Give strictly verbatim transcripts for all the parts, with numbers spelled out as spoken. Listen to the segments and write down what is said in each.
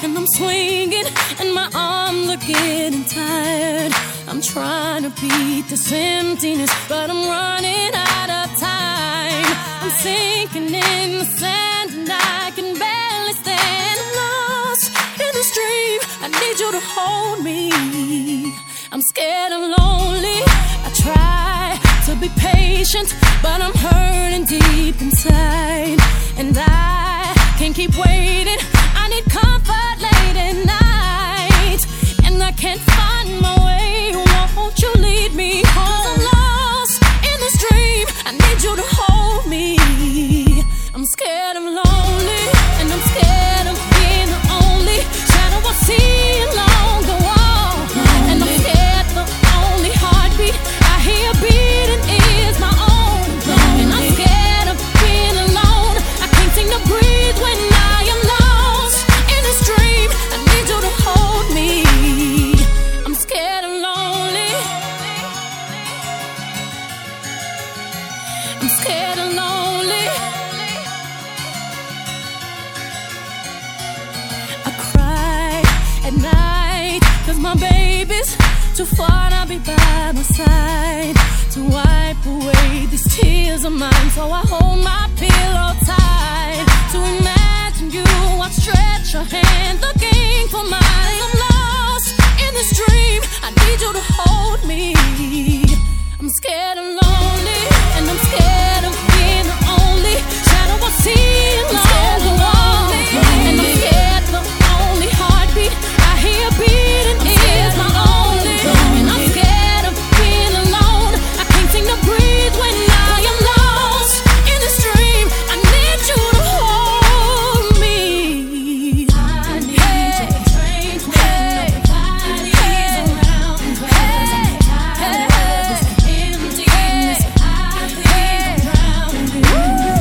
and I'm swinging, and my arms are getting tired. I'm trying to beat this emptiness, but I'm running out of time. I'm sinking in the sand, and I can barely stand. I'm lost in this dream. I need you to hold me. I'm scared and lonely. I try to be patient, but I'm hurting deep inside, and I can't keep waiting. I need comfort late at night, and I can't find my way. Won't you lead me home? I'm lost in this dream. I need you to hold me. I'm scared, I'm lonely, and I'm scared of being the only shadow I see along the wall. And I'm scared the only heartbeat I hear beating is my own. And I'm scared of being alone. I can't seem to breathe when I am lost in this dream. I need you to hold me. I'm scared and lonely. I'm scared and lonely. I cry at night, cause my baby's too far to be by my side to wipe away these tears of mine. So I hold my pillow tight to imagine you. I stretch your hand looking for mine. I'm lost in this dream. I need you to hold me. I'm scared and lonely, and I'm scared of being the only shadow I see along the wall. And I'm scared the only heartbeat I hear beating is my own. And I'm scared of being alone. I can't seem to breathe when I am lost in this dream. I need you to hold me. I need you to change when nobody's around. Cause I'm tired of this emptiness. I think I'm drowning. I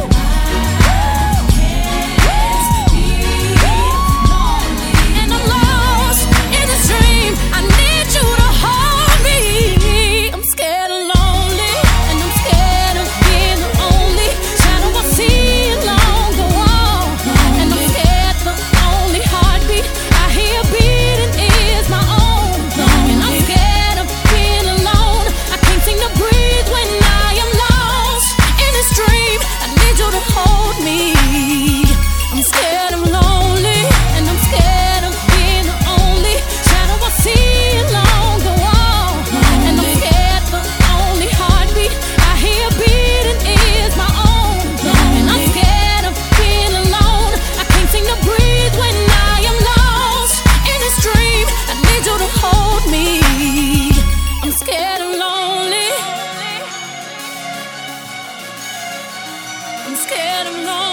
can't be lonely. And I'm lost in this dream. I need you to hold me. I'm scared and lonely, and I'm scared of being the only shadow I see along the wall. And I'm scared the only heartbeat I hear beating is my own. And I'm scared of being alone. I can't seem to breathe when I am lost in this dream. I need you to hold me. I'm scared, I'm lonely, and I'm scared of being the only shadow I see along the wall. And I'm scared the only heartbeat I hear beating is my own. And I'm scared of being alone. I can't seem to breathe when I am lost in this dream. I need you to hold me. I'm scared and lonely. I'm scared and lonely.